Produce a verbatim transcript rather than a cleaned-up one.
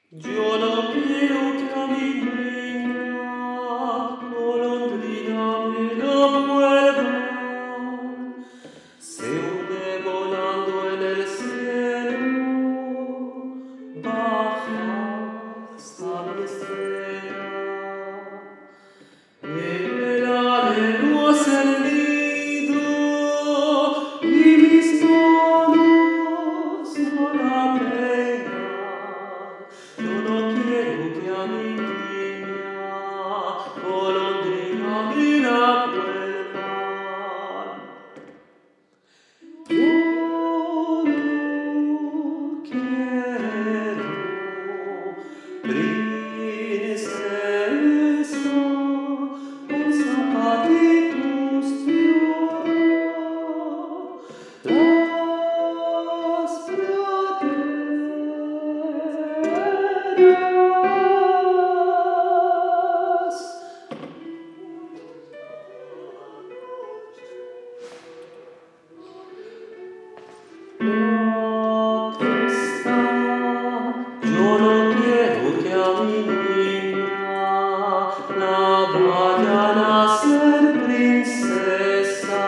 Yo no quiero que a mi niña golondrina me lo vuelvan. Se hunde volando en el cielo, baja hasta mi estrella. En el alero hace el nido y mis manos no la peinan. Yo no quiero que a mi niña golondrina me la vuelvan. Yo no quiero, princesa, con zapatitos de oro, las praderas. Protesta, yo no quiero que a mi niña la vayan a hacer princesa.